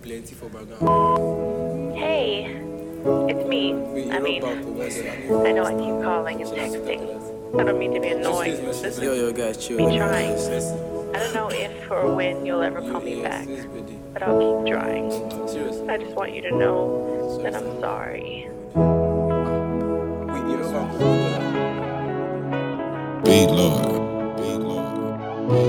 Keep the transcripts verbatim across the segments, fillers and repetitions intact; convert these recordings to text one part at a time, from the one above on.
plenty for background. Hey, it's me. I mean, I know I keep calling and texting. I don't mean to be annoying. This Yo, yo, is guys, chill. me trying. I don't know if or when you'll ever call me back, but I'll keep trying. Seriously. I just want you to know that I'm sorry. Beat Lord. Beat Lord.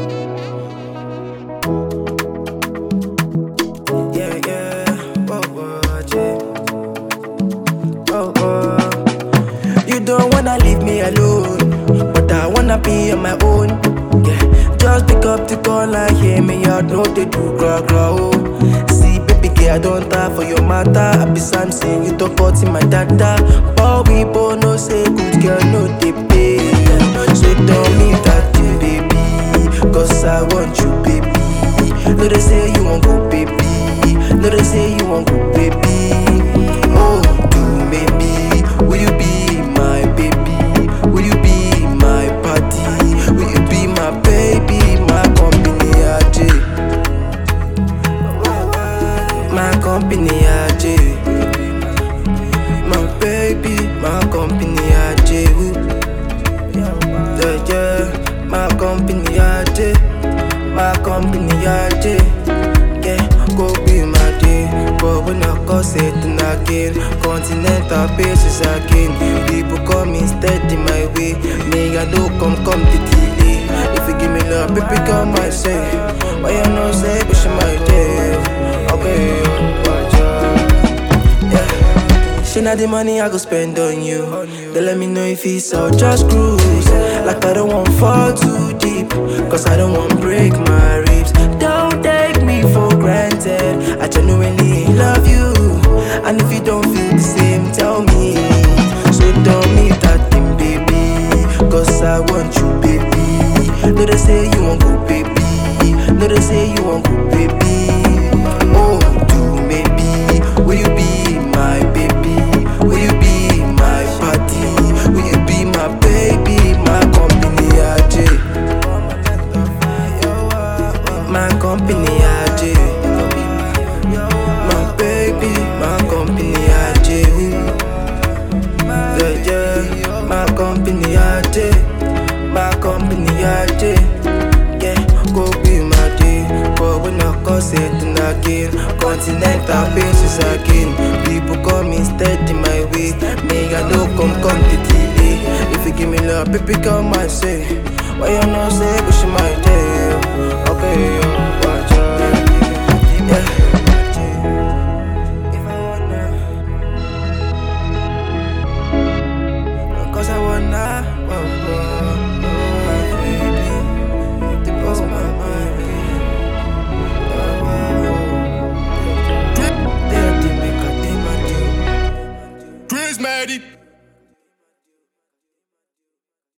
Yeah, yeah. Whoa, whoa, yeah. Whoa, whoa. You don't wanna leave me alone, but I wanna be on my own. Yeah, just pick up the call and hear me out. No, they do gra gra oh. See, baby girl, I don't die for your matter. I be Samson, you don't cut in my data. But we both know say good girl, no they pay. So tell me that you, baby, cause I want you, baby. No, they say you won't go, baby. No, they say you won't go, baby. Oh, do maybe. Will you be my baby? Will you be my party? Will you be my baby? My company, A J. My company, A J. My baby, my company, A J. Yeah, yeah. My company, A J. My company, A J. Yeah, go be my day. But when I cause it and again, continental bases again. People come instead in my way. Me, I don't come, come the delay. If you give me love, baby, come my say. Why you no say, but she my day. Okay, watch out. Yeah. She not the money I go spend on you. They let me know if it's all just cruise. Like I don't want fall too deep, cause I don't want break my ribs. Don't take me for granted, I genuinely love you. And if you don't feel the same, tell me. So tell me that thing, baby, cause I want you, baby. No, they say you won't go, baby. No, they say you won't go, baby. Oh, do maybe. Will you be my baby? Will you be my party? Will you be my baby? My company, A J. My company, A J. My baby, my company, A J. Yeah, yeah. My company, A J. My company, A J. Yeah, go be my day. But when I cause it and again, continental bases again. People come instead in my way. Me, I don't come, come to delay. If you give me love, baby, come and say. Why you not say, but she my day. Okay,